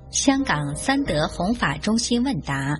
香港三德弘法中心问答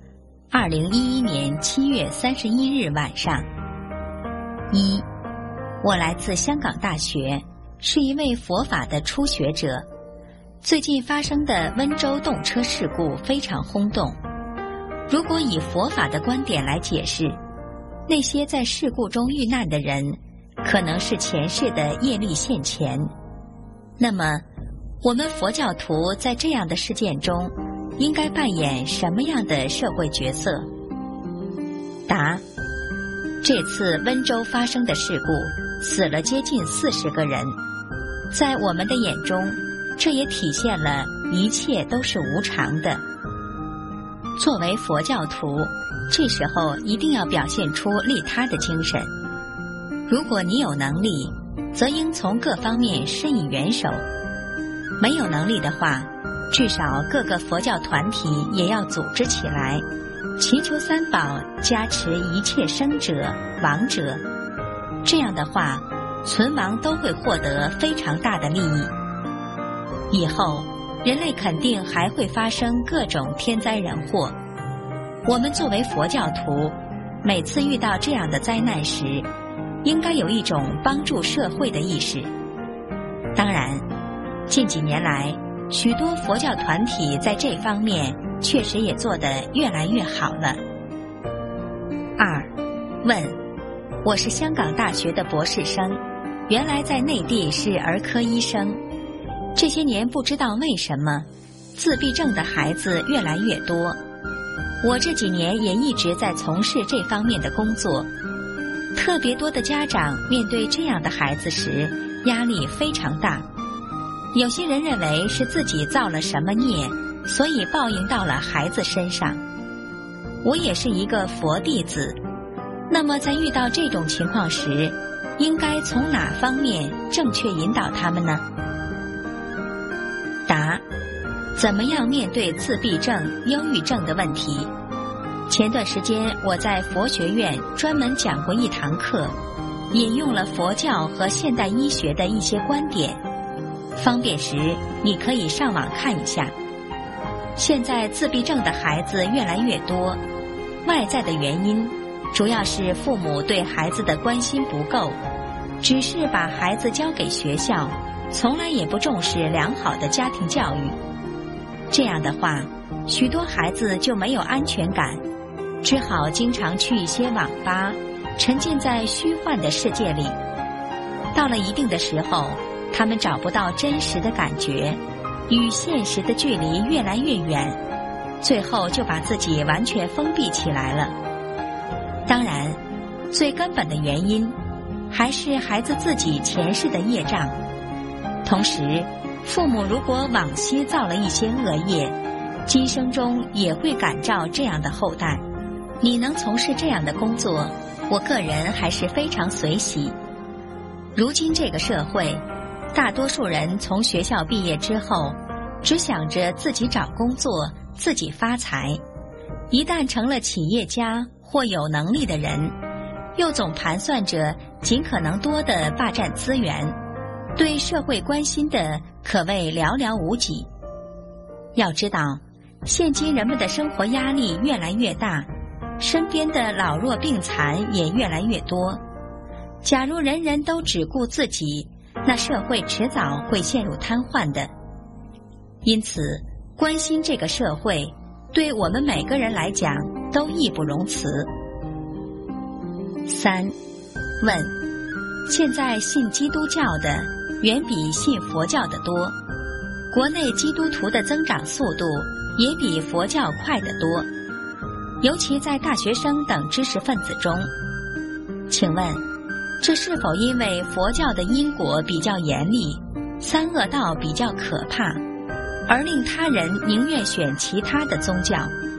2011年7月31日晚上。1. 我来自香港大学，是一位佛法的初学者。最近发生的温州动车事故非常轰动。如果以佛法的观点来解释，那些在事故中遇难的人可能是前世的业力现前。那么我们佛教徒在这样的事件中应该扮演什么样的社会角色？答：这次温州发生的事故死了接近40个人，在我们的眼中，这也体现了一切都是无常的。作为佛教徒，这时候一定要表现出利他的精神。如果你有能力，则应从各方面伸以援手；没有能力的话，至少各个佛教团体也要组织起来，祈求三宝加持一切生者、亡者。这样的话，存亡都会获得非常大的利益。以后人类肯定还会发生各种天灾人祸。我们作为佛教徒，每次遇到这样的灾难时，应该有一种帮助社会的意识。当然，近几年来，许多佛教团体在这方面确实也做得越来越好了。2. 问：我是香港大学的博士生，原来在内地是儿科医生。这些年不知道为什么，自闭症的孩子越来越多。我这几年也一直在从事这方面的工作。特别多的家长面对这样的孩子时，压力非常大。有些人认为是自己造了什么孽，所以报应到了孩子身上。我也是一个佛弟子，那么在遇到这种情况时，应该从哪方面正确引导他们呢？答：怎么样面对自闭症、忧郁症的问题？前段时间我在佛学院专门讲过一堂课，引用了佛教和现代医学的一些观点。方便时你可以上网看一下。现在自闭症的孩子越来越多，外在的原因主要是父母对孩子的关心不够，只是把孩子交给学校，从来也不重视良好的家庭教育。这样的话，许多孩子就没有安全感，只好经常去一些网吧，沉浸在虚幻的世界里。到了一定的时候，他们找不到真实的感觉，与现实的距离越来越远，最后就把自己完全封闭起来了。当然，最根本的原因还是孩子自己前世的业障。同时，父母如果往昔造了一些恶业，今生中也会感召这样的后代。你能从事这样的工作，我个人还是非常随喜。如今这个社会，大多数人从学校毕业之后，只想着自己找工作，自己发财。一旦成了企业家或有能力的人，又总盘算着尽可能多地霸占资源，对社会关心的可谓寥寥无几。要知道，现今人们的生活压力越来越大，身边的老弱病残也越来越多。假如人人都只顾自己，那社会迟早会陷入瘫痪的。因此，关心这个社会，对我们每个人来讲都义不容辞。3. 问：现在信基督教的远比信佛教的多，国内基督徒的增长速度也比佛教快得多，尤其在大学生等知识分子中。请问，这是否因为佛教的因果比较严厉，三恶道比较可怕，而令他人宁愿选其他的宗教？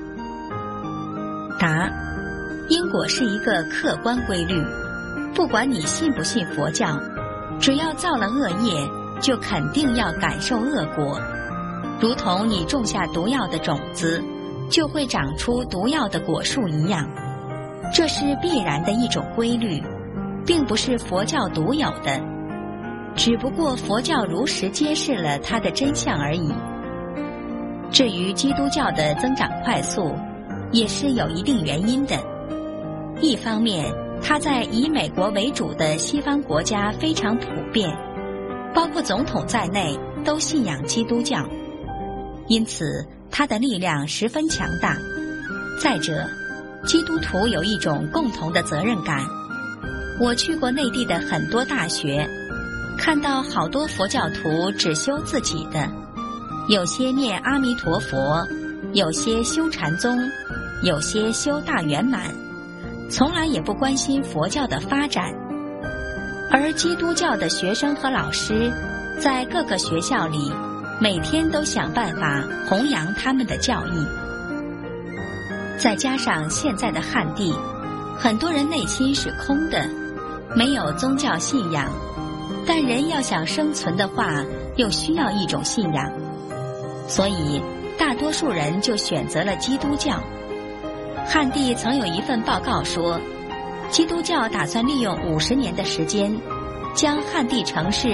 答：因果是一个客观规律，不管你信不信佛教，只要造了恶业，就肯定要感受恶果。如同你种下毒药的种子，就会长出毒药的果树一样，这是必然的一种规律，并不是佛教独有的，只不过佛教如实揭示了它的真相而已。 至于基督教的增长快速，也是有一定原因的。一方面，它在以美国为主的西方国家非常普遍，包括总统在内都信仰基督教，因此它的力量十分强大。再者，基督徒有一种共同的责任感。我去过内地的很多大学，看到好多佛教徒只修自己的，有些念阿弥陀佛，有些修禅宗，有些修大圆满，从来也不关心佛教的发展。而基督教的学生和老师在各个学校里每天都想办法弘扬他们的教义。再加上现在的汉地，很多人内心是空的，没有宗教信仰，但人要想生存的话，又需要一种信仰，所以大多数人就选择了基督教。汉地曾有一份报告说，基督教打算利用50年的时间，将汉地城市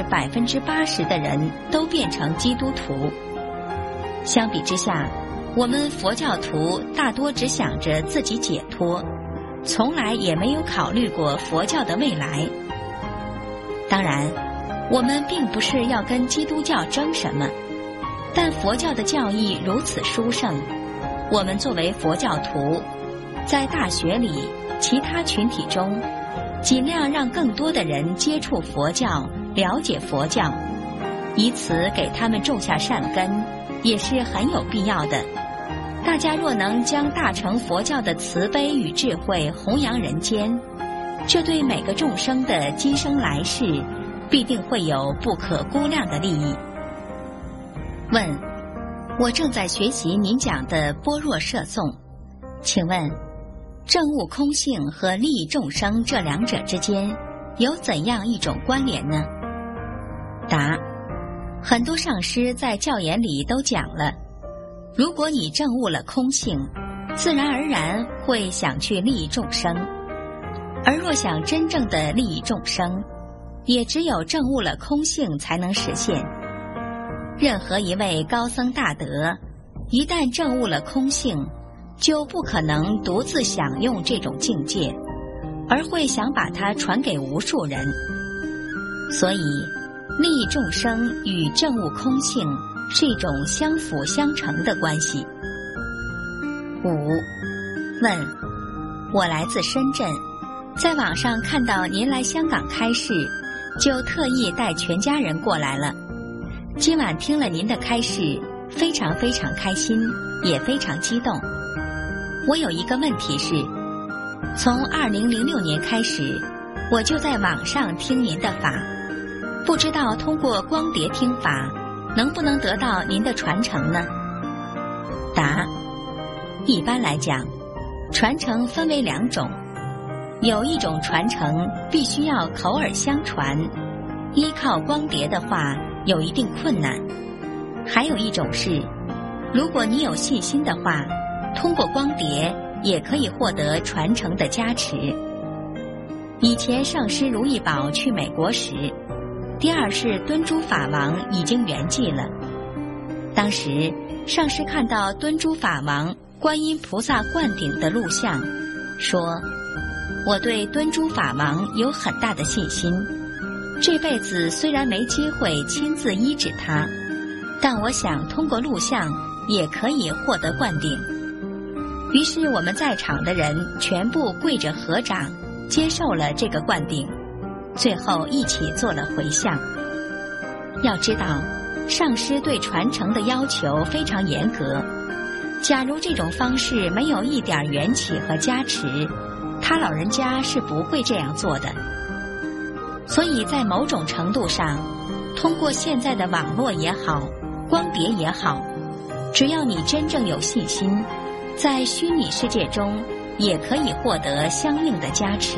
80%的人都变成基督徒。相比之下，我们佛教徒大多只想着自己解脱，从来也没有考虑过佛教的未来。当然，我们并不是要跟基督教争什么，但佛教的教义如此殊胜，我们作为佛教徒，在大学里、其他群体中，尽量让更多的人接触佛教，了解佛教，以此给他们种下善根，也是很有必要的。大家若能将大乘佛教的慈悲与智慧弘扬人间，这对每个众生的今生来世必定会有不可估量的利益。问：我正在学习您讲的般若摄诵，请问证悟空性和利益众生这两者之间有怎样一种关联呢？答：很多上师在教言里都讲了，如果你证悟了空性，自然而然会想去利益众生，而若想真正的利益众生，也只有证悟了空性才能实现。任何一位高僧大德，一旦证悟了空性，就不可能独自享用这种境界，而会想把它传给无数人。所以，利益众生与证悟空性是一种相辅相成的关系。5. 问：我来自深圳，在网上看到您来香港开示，就特意带全家人过来了。今晚听了您的开示，非常非常开心，也非常激动。我有一个问题是，从2006年开始，我就在网上听您的法，不知道通过光碟听法能不能得到您的传承呢？答：一般来讲，传承分为2种，有一种传承必须要口耳相传，依靠光碟的话有一定困难；还有一种是，如果你有信心的话，通过光碟也可以获得传承的加持。以前上师如意宝去美国时，第二世敦珠法王已经圆寂了。当时上师看到敦珠法王观音菩萨灌顶的录像，说：我对敦珠法王有很大的信心，这辈子虽然没机会亲自医治他，但我想通过录像也可以获得灌顶。于是我们在场的人全部跪着合掌，接受了这个灌顶，最后一起做了回向。要知道，上师对传承的要求非常严格，假如这种方式没有一点缘起和加持，他老人家是不会这样做的。所以在某种程度上，通过现在的网络也好，光碟也好，只要你真正有信心，在虚拟世界中也可以获得相应的加持。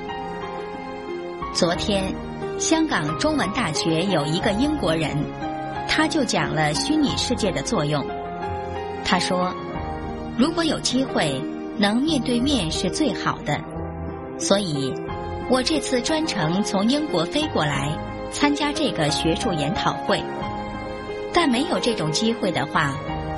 昨天，香港中文大学有一个英国人，他就讲了虚拟世界的作用。他说，如果有机会能面对面是最好的，所以我这次专程从英国飞过来参加这个学术研讨会。但没有这种机会的话，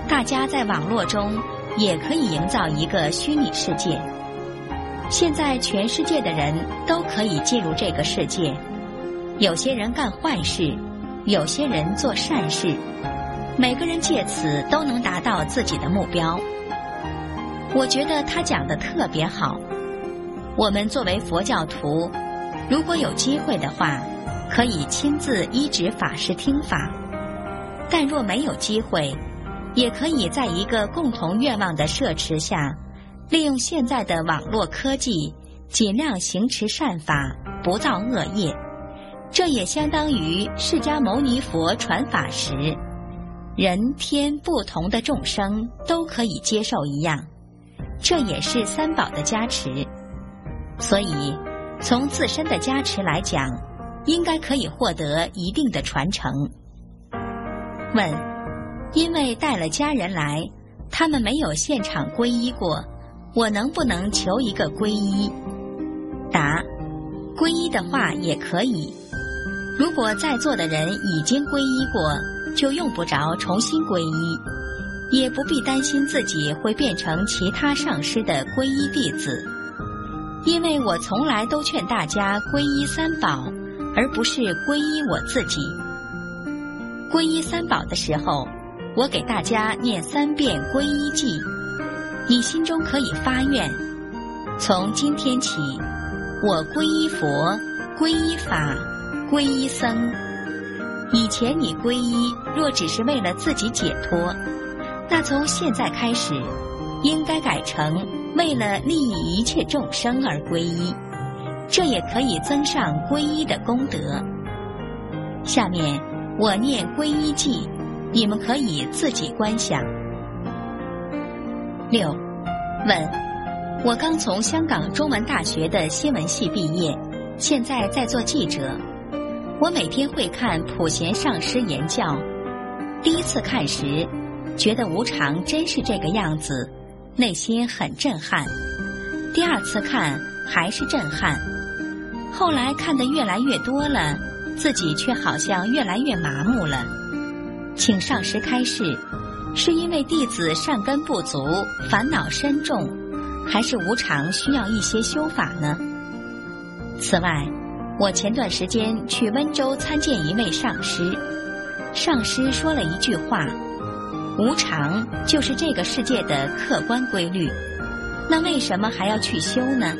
大家在网络中也可以营造一个虚拟世界。现在全世界的人都可以进入这个世界，有些人干坏事，有些人做善事，每个人借此都能达到自己的目标。我觉得他讲得特别好。我们作为佛教徒，如果有机会的话，可以亲自依止法师听法，但若没有机会，也可以在一个共同愿望的摄持下，利用现在的网络科技，尽量行持善法，不造恶业。这也相当于释迦牟尼佛传法时，人天不同的众生都可以接受一样，这也是三宝的加持。所以从自身的加持来讲，应该可以获得一定的传承。问：因为带了家人来，他们没有现场皈依过，我能不能求一个皈依？答：皈依的话也可以。如果在座的人已经皈依过，就用不着重新皈依，也不必担心自己会变成其他上师的皈依弟子。因为我从来都劝大家皈依三宝，而不是皈依我自己。皈依三宝的时候，我给大家念3遍皈依偈，你心中可以发愿，从今天起，我皈依佛，皈依法，皈依僧。以前你皈依若只是为了自己解脱，那从现在开始，应该改成为了利益一切众生而皈依，这也可以增上皈依的功德。下面我念皈依偈，你们可以自己观想。6. 问：我刚从香港中文大学的新闻系毕业，现在在做记者。我每天会看普贤上师言教，第一次看时，觉得无常真是这个样子，内心很震撼。第二次看还是震撼，后来看得越来越多了，自己却好像越来越麻木了。请上师开示，是因为弟子善根不足，烦恼深重，还是无常需要一些修法呢？此外，我前段时间去温州参见一位上师，上师说了一句话：无常就是这个世界的客观规律，那为什么还要去修呢？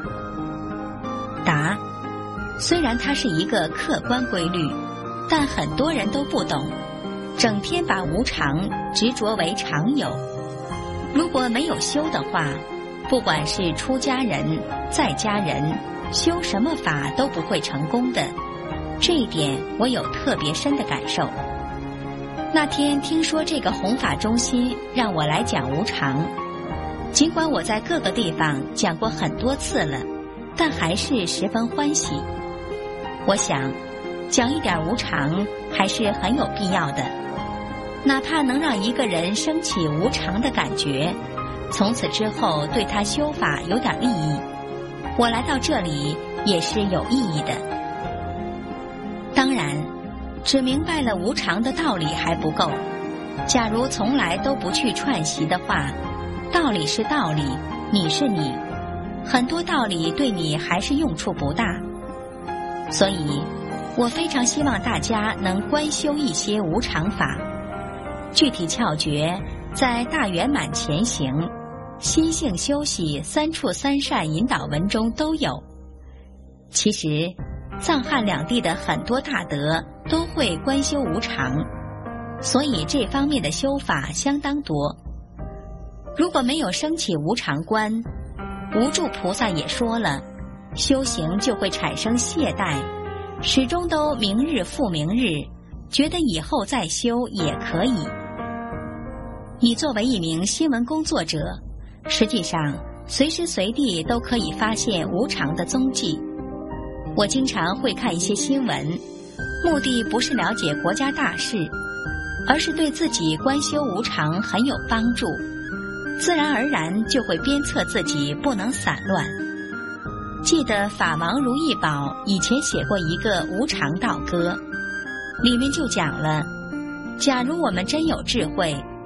答：虽然它是一个客观规律，但很多人都不懂，整天把无常执着为常有。如果没有修的话，不管是出家人、在家人，修什么法都不会成功的，这一点我有特别深的感受。那天听说这个弘法中心让我来讲无常，尽管我在各个地方讲过很多次了，但还是十分欢喜。我想讲一点无常还是很有必要的，哪怕能让一个人升起无常的感觉，从此之后对他修法有点利益，我来到这里也是有意义的。当然，只明白了无常的道理还不够，假如从来都不去串习的话，道理是道理，你是你，很多道理对你还是用处不大。所以我非常希望大家能观修一些无常法，具体窍诀在大圆满前行、心性修习3处3善引导文中都有。其实藏汉两地的很多大德都会观修无常，所以这方面的修法相当多。如果没有升起无常观，无住菩萨也说了，修行就会产生懈怠，始终都明日复明日，觉得以后再修也可以。你作为一名新闻工作者，实际上随时随地都可以发现无常的踪迹。我经常会看一些新闻，目的不是了解国家大事，而是对自己观修无常很有帮助，自然而然就会鞭策自己不能散乱。记得法王如意宝以前写过一个无常道歌，里面就讲了，假如我们真有智慧，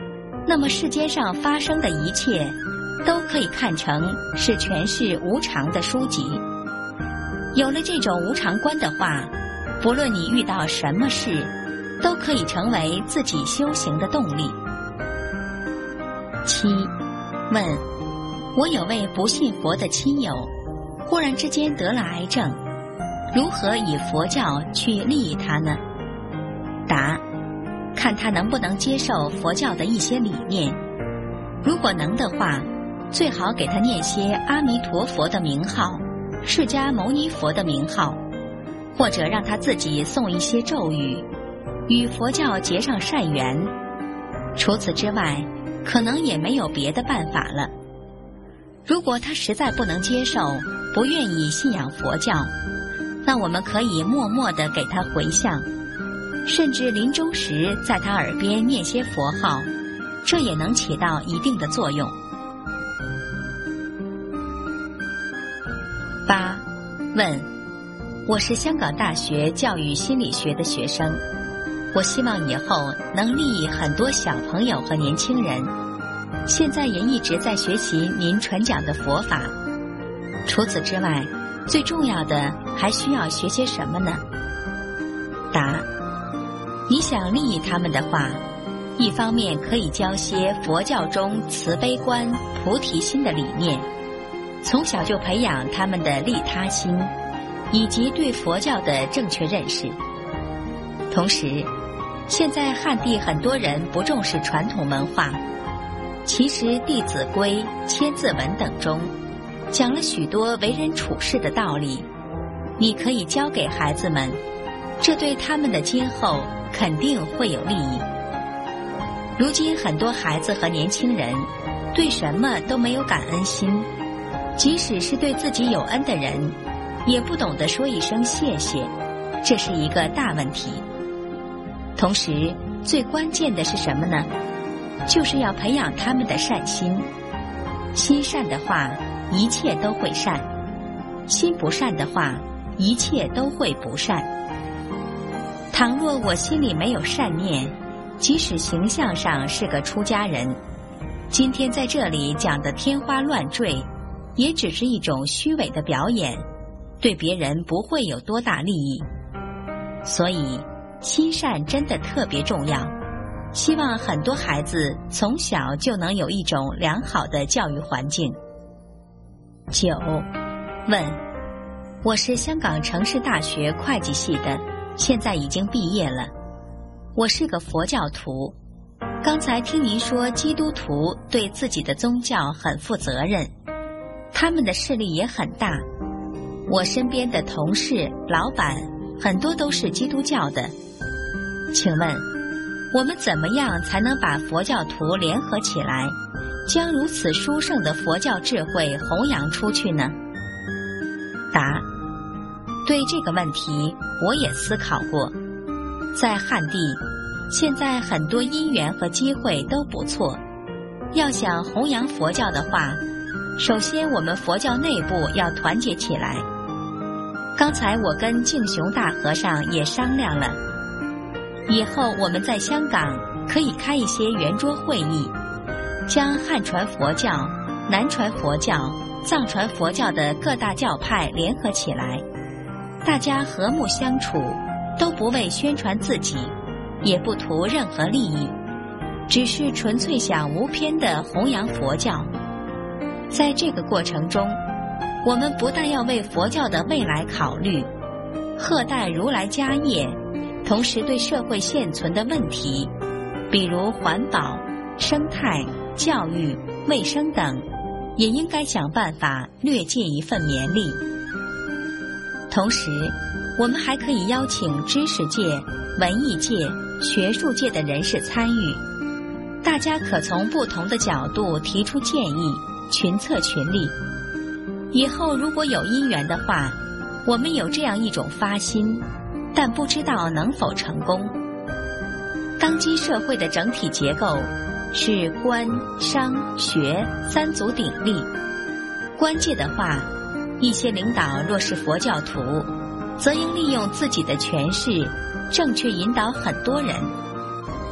那么世间上发生的一切都可以看成是诠释无常的书籍。有了这种无常观的话，不论你遇到什么事，都可以成为自己修行的动力。7. 问：我有位不信佛的亲友，忽然之间得了癌症，如何以佛教去利益他呢？答：看他能不能接受佛教的一些理念，如果能的话，最好给他念些阿弥陀佛的名号、释迦牟尼佛的名号，或者让他自己诵一些咒语，与佛教结上善缘。除此之外，可能也没有别的办法了。如果他实在不能接受，不愿意信仰佛教，那我们可以默默地给他回向，甚至临终时在他耳边念些佛号，这也能起到一定的作用。8. 问：我是香港大学教育心理学的学生，我希望以后能利益很多小朋友和年轻人，现在也一直在学习您传讲的佛法。除此之外，最重要的还需要学些什么呢？答：你想利益他们的话，一方面可以教些佛教中慈悲观、菩提心的理念，从小就培养他们的利他心，以及对佛教的正确认识。同时，现在汉地很多人不重视传统文化，其实《弟子规》《千字文》等中讲了许多为人处事的道理，你可以教给孩子们，这对他们的今后肯定会有利益。如今很多孩子和年轻人对什么都没有感恩心，即使是对自己有恩的人，也不懂得说一声谢谢，这是一个大问题。同时，最关键的是什么呢？就是要培养他们的善心。心善的话，一切都会善；心不善的话，一切都会不善。倘若我心里没有善念，即使形象上是个出家人，今天在这里讲的天花乱坠，也只是一种虚伪的表演，对别人不会有多大利益。所以心善真的特别重要，希望很多孩子从小就能有一种良好的教育环境。9. 问：我是香港城市大学会计系的，现在已经毕业了。我是个佛教徒，刚才听您说基督徒对自己的宗教很负责任，他们的势力也很大。我身边的同事、老板很多都是基督教的，请问我们怎么样才能把佛教徒联合起来，将如此殊胜的佛教智慧弘扬出去呢？答：对这个问题我也思考过。在汉地，现在很多因缘和机会都不错，要想弘扬佛教的话，首先我们佛教内部要团结起来。刚才我跟净雄大和尚也商量了，以后我们在香港可以开一些圆桌会议，将汉传佛教、南传佛教、藏传佛教的各大教派联合起来，大家和睦相处，都不为宣传自己，也不图任何利益，只是纯粹想无偏地弘扬佛教。在这个过程中，我们不但要为佛教的未来考虑，贺诞如来家业，同时对社会现存的问题，比如环保、生态、教育、卫生等，也应该想办法略尽一份绵力。同时，我们还可以邀请知识界、文艺界、学术界的人士参与，大家可从不同的角度提出建议，群策群力。以后如果有因缘的话，我们有这样一种发心，但不知道能否成功。当今社会的整体结构是官、商、学三足鼎立。官界的话，一些领导若是佛教徒，则应利用自己的权势，正确引导很多人。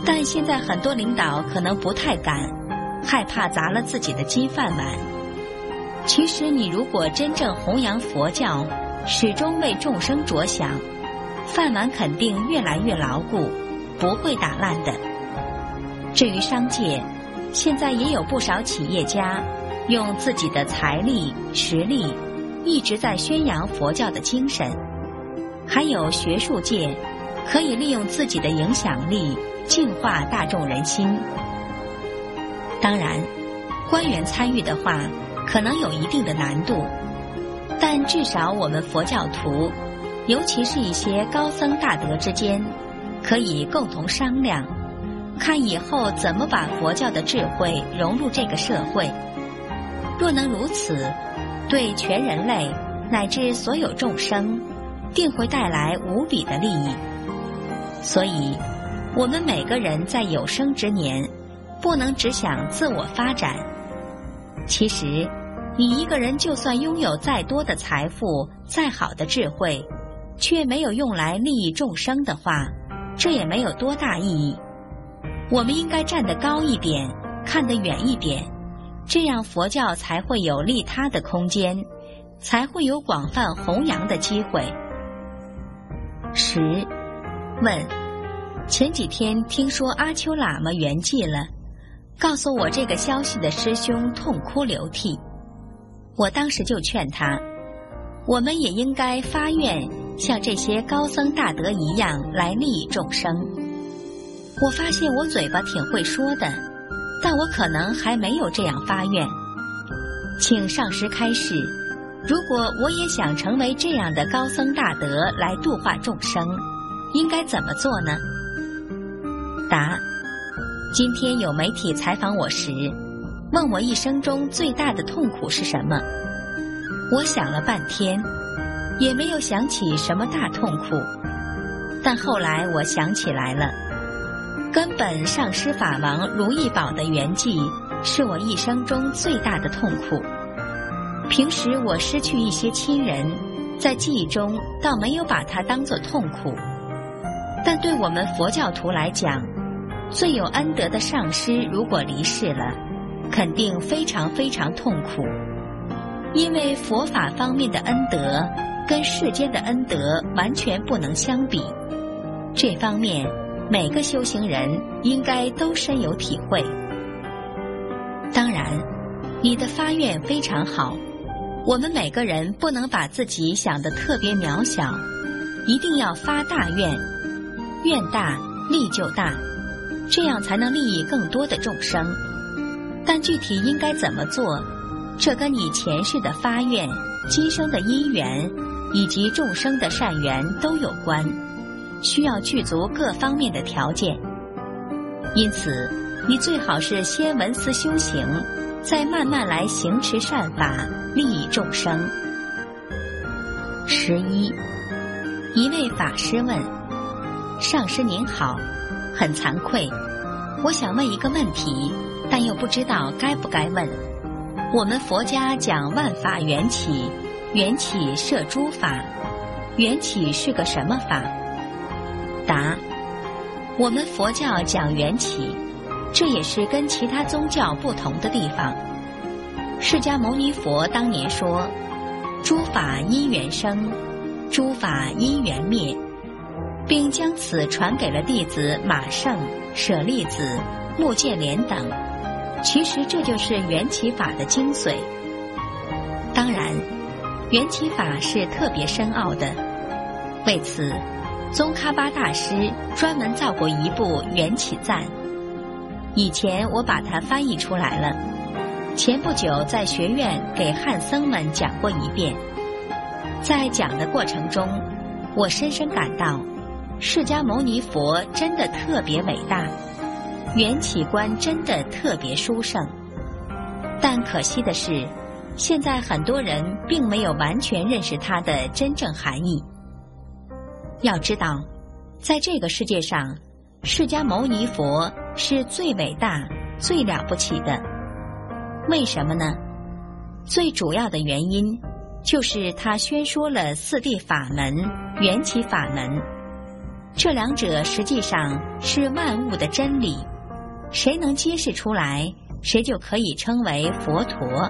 但现在很多领导可能不太敢，害怕砸了自己的金饭碗。其实你如果真正弘扬佛教，始终为众生着想，饭碗肯定越来越牢固，不会打烂的。至于商界，现在也有不少企业家用自己的财力、实力一直在宣扬佛教的精神，还有学术界可以利用自己的影响力净化大众人心。当然，官员参与的话，可能有一定的难度，但至少我们佛教徒，尤其是一些高僧大德之间，可以共同商量，看以后怎么把佛教的智慧融入这个社会。若能如此，对全人类乃至所有众生，定会带来无比的利益。所以，我们每个人在有生之年，不能只想自我发展。其实，你一个人就算拥有再多的财富、再好的智慧，却没有用来利益众生的话，这也没有多大意义。我们应该站得高一点，看得远一点，这样佛教才会有利他的空间，才会有广泛弘扬的机会。10. 问：前几天听说阿丘喇嘛圆寂了，告诉我这个消息的师兄痛哭流涕。我当时就劝他，我们也应该发愿像这些高僧大德一样来利益众生。我发现我嘴巴挺会说的，但我可能还没有这样发愿。请上师开示，如果我也想成为这样的高僧大德来度化众生，应该怎么做呢？答：今天有媒体采访我时，问我一生中最大的痛苦是什么。我想了半天，也没有想起什么大痛苦。但后来我想起来了，根本上师法王如意宝的圆寂是我一生中最大的痛苦。平时我失去一些亲人，在记忆中倒没有把它当作痛苦，但对我们佛教徒来讲，最有恩德的上师如果离世了，肯定非常非常痛苦。因为佛法方面的恩德跟世间的恩德完全不能相比，这方面每个修行人应该都深有体会。当然，你的发愿非常好，我们每个人不能把自己想得特别渺小，一定要发大愿，愿大利就大，这样才能利益更多的众生。但具体应该怎么做，这跟你前世的发愿、今生的因缘以及众生的善缘都有关，需要具足各方面的条件。因此，你最好是先闻思修行，再慢慢来行持善法，利益众生。11. 一位法师问：上师您好，很惭愧，我想问一个问题，但又不知道该不该问。我们佛家讲万法缘起，缘起摄诸法，缘起是个什么法？答：我们佛教讲缘起，这也是跟其他宗教不同的地方。释迦牟尼佛当年说，诸法因缘生，诸法因缘灭，并将此传给了弟子马胜、舍利子、目犍连等。其实这就是缘起法的精髓。当然，缘起法是特别深奥的，为此宗喀巴大师专门造过一部《缘起赞》，以前我把它翻译出来了，前不久在学院给汉僧们讲过一遍。在讲的过程中，我深深感到释迦牟尼佛真的特别伟大，缘起观真的特别殊胜。但可惜的是，现在很多人并没有完全认识它的真正含义。要知道，在这个世界上，释迦牟尼佛是最伟大、最了不起的。为什么呢？最主要的原因就是他宣说了四谛法门、缘起法门。 这两者实际上是万物的真理，谁能揭示出来，谁就可以称为佛陀。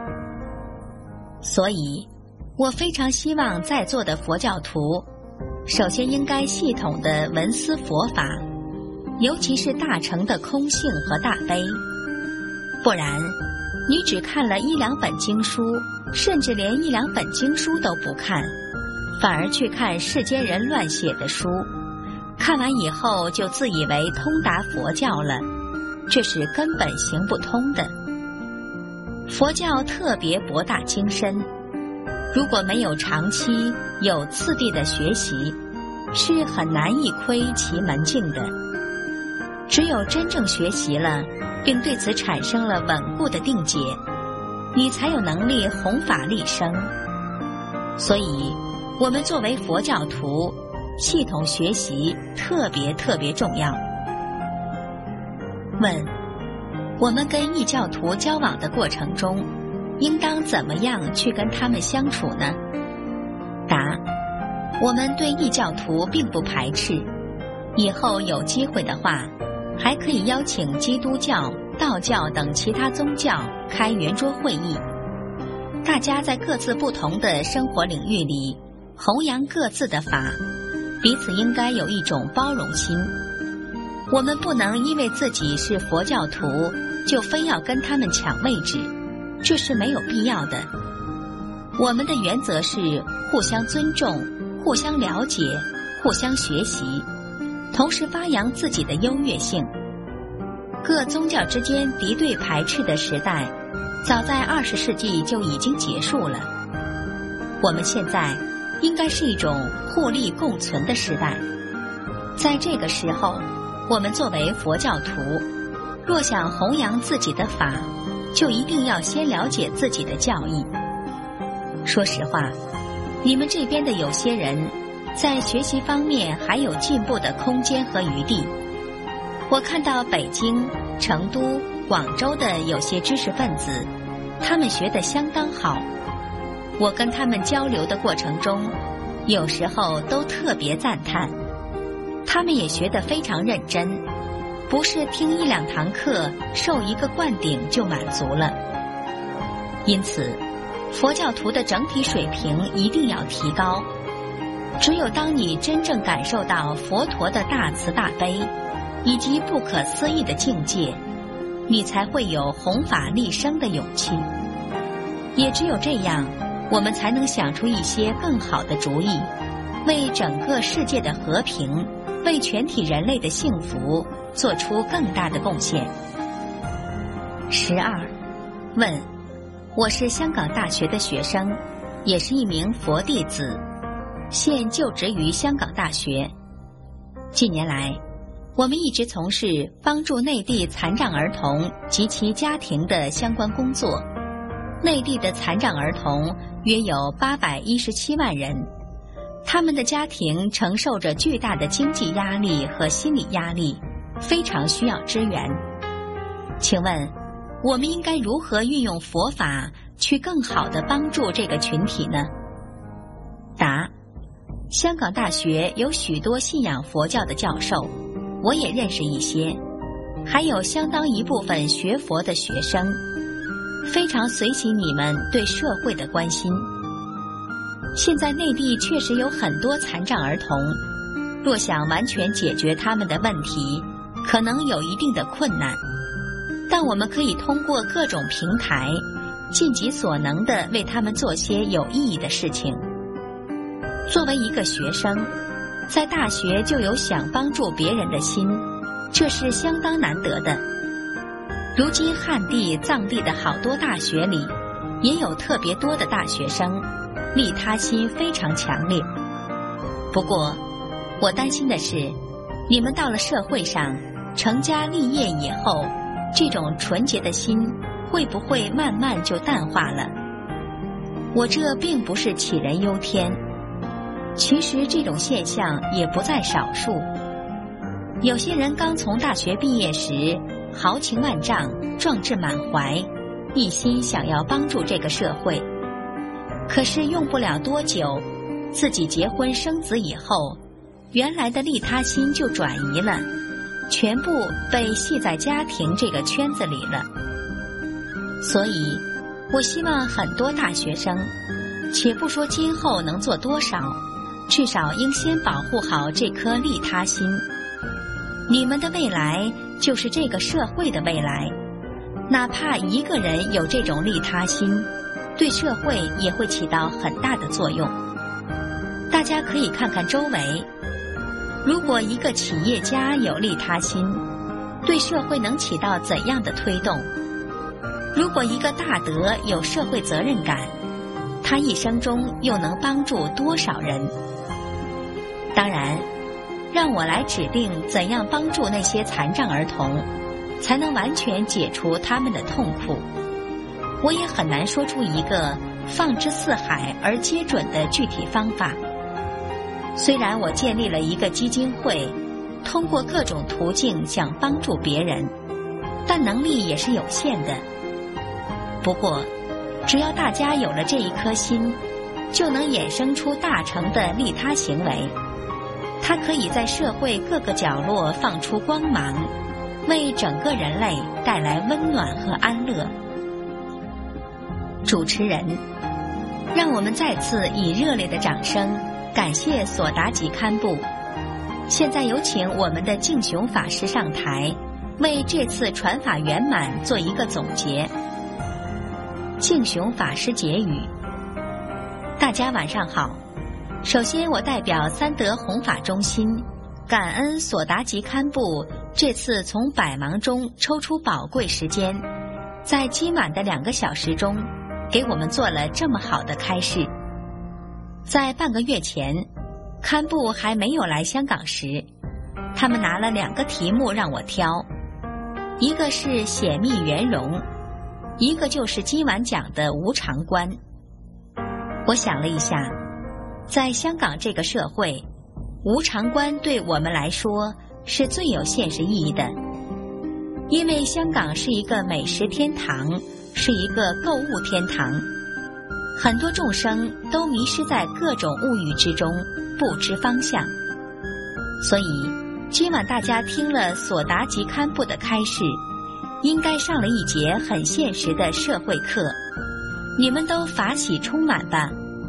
所以我非常希望在座的佛教徒首先应该系统地闻思佛法，尤其是大乘的空性和大悲。不然你只看了一两本经书，甚至连一两本经书都不看，反而去看世间人乱写的书，看完以后就自以为通达佛教了，这是根本行不通的。佛教特别博大精深，如果没有长期有次第的学习，是很难一窥其门径的。只有真正学习了，并对此产生了稳固的定解，你才有能力弘法利生。所以我们作为佛教徒，系统学习特别重要。问：我们跟异教徒交往的过程中，应当怎么样去跟他们相处呢？答：我们对异教徒并不排斥，以后有机会的话，还可以邀请基督教、道教等其他宗教开圆桌会议，大家在各自不同的生活领域里弘扬各自的法，彼此应该有一种包容心。我们不能因为自己是佛教徒就非要跟他们抢位置，这是没有必要的。我们的原则是互相尊重、互相了解、互相学习，同时发扬自己的优越性。各宗教之间敌对排斥的时代，早在20世纪就已经结束了。我们现在应该是一种互利共存的时代。在这个时候，我们作为佛教徒，若想弘扬自己的法，就一定要先了解自己的教义。说实话，你们这边的有些人在学习方面还有进步的空间和余地。我看到北京、成都、广州的有些知识分子，他们学得相当好。我跟他们交流的过程中，有时候都特别赞叹，他们也学得非常认真，不是听一两堂课受一个灌顶就满足了。因此佛教徒的整体水平一定要提高。只有当你真正感受到佛陀的大慈大悲以及不可思议的境界，你才会有弘法利生的勇气。也只有这样，我们才能想出一些更好的主意，为整个世界的和平，为全体人类的幸福做出更大的贡献。12. 问：我是香港大学的学生，也是一名佛弟子，现就职于香港大学。近年来，我们一直从事帮助内地残障儿童及其家庭的相关工作。内地的残障儿童约有817万人，他们的家庭承受着巨大的经济压力和心理压力，非常需要支援。请问，我们应该如何运用佛法去更好地帮助这个群体呢？答：香港大学有许多信仰佛教的教授，我也认识一些，还有相当一部分学佛的学生，非常随喜你们对社会的关心。现在内地确实有很多残障儿童，若想完全解决他们的问题，可能有一定的困难，但我们可以通过各种平台，尽己所能地为他们做些有意义的事情。作为一个学生，在大学就有想帮助别人的心，这是相当难得的。如今汉地、藏地的好多大学里，也有特别多的大学生，利他心非常强烈。不过，我担心的是，你们到了社会上，成家立业以后，这种纯洁的心会不会慢慢就淡化了？我这并不是杞人忧天，其实这种现象也不在少数。有些人刚从大学毕业时，豪情万丈，壮志满怀，一心想要帮助这个社会。可是用不了多久，自己结婚生子以后， 原来的利他心就转移了，全部被系在家庭这个圈子里了。所以我希望很多大学生，且不说今后能做多少，至少应先保护好这颗利他心。你们的未来就是这个社会的未来，哪怕一个人有这种利他心，对社会也会起到很大的作用。大家可以看看周围，如果一个企业家有利他心，对社会能起到怎样的推动？如果一个大德有社会责任感，他一生中又能帮助多少人？当然，让我来指定怎样帮助那些残障儿童，才能完全解除他们的痛苦，我也很难说出一个放之四海而皆准的具体方法。虽然我建立了一个基金会，通过各种途径想帮助别人，但能力也是有限的。不过，只要大家有了这一颗心，就能衍生出大成的利他行为。它可以在社会各个角落放出光芒，为整个人类带来温暖和安乐。主持人，让我们再次以热烈的掌声感谢索达吉堪布。现在有请我们的敬雄法师上台，为这次传法圆满做一个总结。敬雄法师结语：大家晚上好。首先，我代表三德弘法中心，感恩索达吉堪布这次从百忙中抽出宝贵时间，在今晚的2个小时中，给我们做了这么好的开示。在半个月前，堪布还没有来香港时，他们拿了2个题目让我挑，一个是显密圆融，一个就是今晚讲的无常观。我想了一下，在香港这个社会，无常观对我们来说是最有现实意义的，因为香港是一个美食天堂，是一个购物天堂，很多众生都迷失在各种物欲之中，不知方向。所以今晚大家听了索达吉堪布的开示，应该上了一节很现实的社会课，你们都法喜充满吧。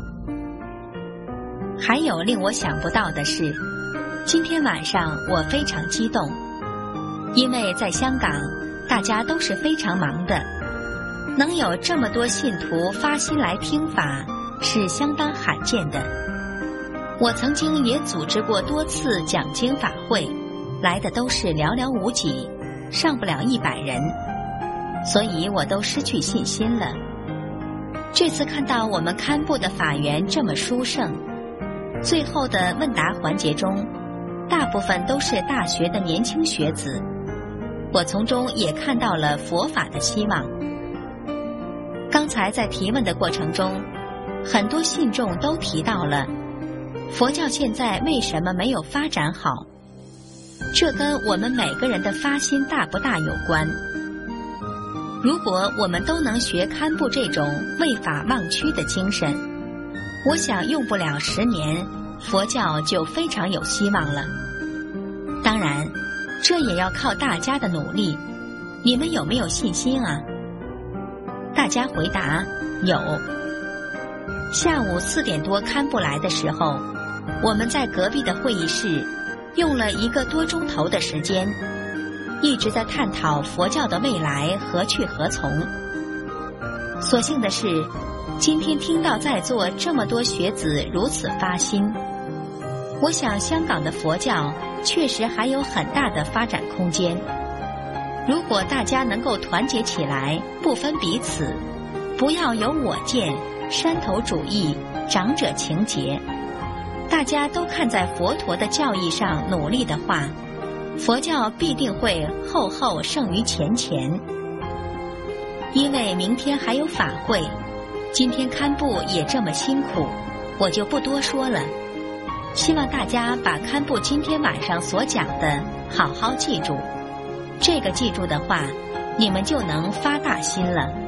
还有令我想不到的是，今天晚上我非常激动，因为在香港大家都是非常忙的，能有这么多信徒发心来听法是相当罕见的。我曾经也组织过多次讲经法会，来的都是寥寥无几，上不了100人，所以我都失去信心了。这次看到我们堪布的法缘这么殊胜，最后的问答环节中，大部分都是大学的年轻学子，我从中也看到了佛法的希望。刚才在提问的过程中，很多信众都提到了佛教现在为什么没有发展好，这跟我们每个人的发心大不大有关。如果我们都能学堪布这种为法忘躯的精神，我想用不了10年，佛教就非常有希望了。当然，这也要靠大家的努力，你们有没有信心啊？大家回答有。下午4点多堪布来的时候，我们在隔壁的会议室用了1个多钟头的时间，一直在探讨佛教的未来何去何从。所幸的是，今天听到在座这么多学子如此发心，我想香港的佛教确实还有很大的发展空间。如果大家能够团结起来，不分彼此，不要有我见、山头主义、长者情结，大家都看在佛陀的教义上努力的话，佛教必定会后后胜于前前。因为明天还有法会，今天堪布也这么辛苦，我就不多说了。希望大家把堪布今天晚上所讲的好好记住，这个记住的话，你们就能发大心了。